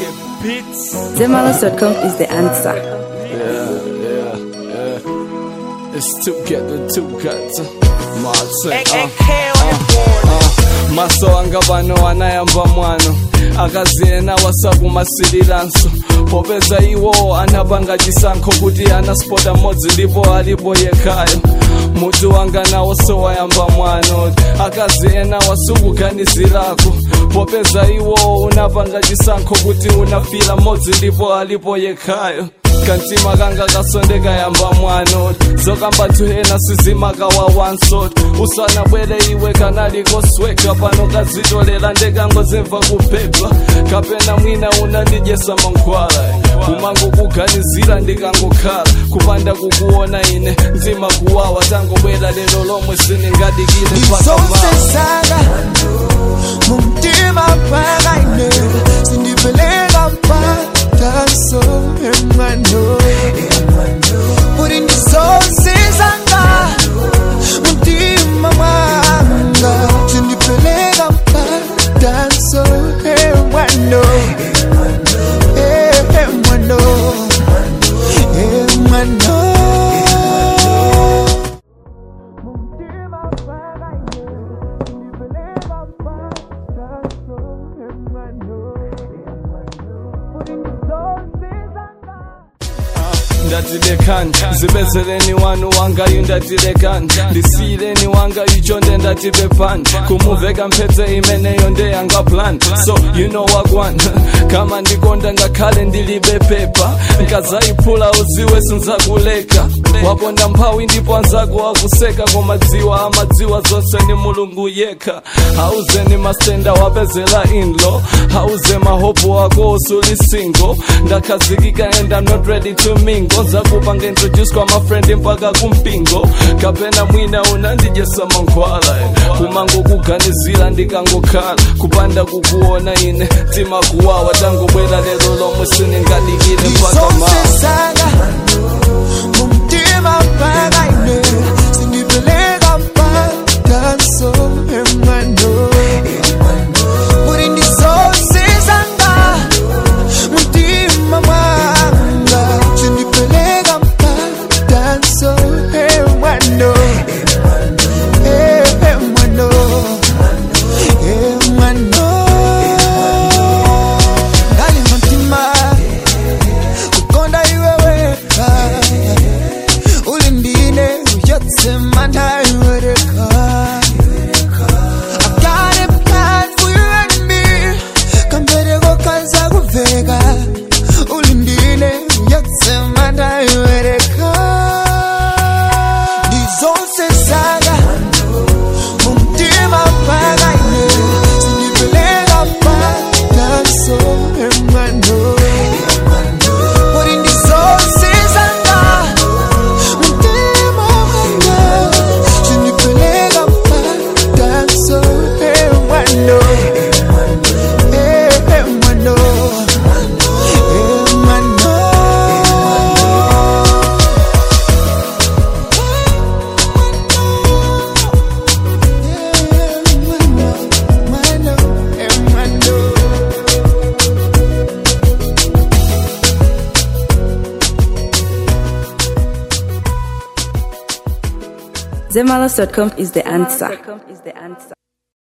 Zemalos.com is the answer. It's together. Maso anga bano anayamba mwano akaziyena wasakumasiriranso popeza iwo anapanga chisankho kuti anaspota modzi ndipo alipo yekhayo mutu wanga nawo sowayamba mwano akaziyena wasukuganizirako popeza iwo unapanga chisankho kuti unafila modzi ndipo alipo yekhayo kantima kanga kasondeka yamba mwano zokamba tuhena sizimaka wa wansot usana bwele iwe kanali kosweka pano kazitolera ndekangozimva kupepa kapena mwina unandijesa mankhwala kumango kuganizira ndikangokhala kupanda kukuona ine nzima kuwawa tangobwela lero lomwe siningadikile pakamaisosesaka mumtima pakaine sindipeleka pataso emano uri ndisosesanga mumtima mwanga sindipeleka pataso emano ndatilekani zibezereni wanu wangayu ndatilekani ndisiyileni wangayu chonde ndatipepani kumuveka mpedze imeneyo ndeyanga plan so you know wagwana kama ndikonda ngakhale ndilibe pepa nkazayiphula uziwe sinzakuleka waponda mphawi ndipo anzako wakuseka komadziwa amadziwa zonse ni mulungu yekha hauzeni mastenda wapezela inlo hauze mahopo wako usuli single ndakhazikika and I'm not ready to mingle zakupanga introduce kwa mafrendi mpaka kumpingo kapena mwina unandijesa mankhwala kumango kuganizira ndikangokhala kupanda kukuona ine tima kuwawa tangobwela lero lomwe siningadikile mpaka maa mumtima pakaine sindipeleka pataso emano uri ndisosesanga mumtima mwanga sindipeleka pataso emano ndali mumtima kukonda iwewe ulindine uyotsemana iwereka I've got a plan for you and me kambereko kanza kuveka ulindine uyotsemana iwereka ndizosesaka mumtima pakaine sindipeleka pataso emano uri ndizosesanga mumtima mwanga sindipeleka pataso emano Zemalos.com is the answer.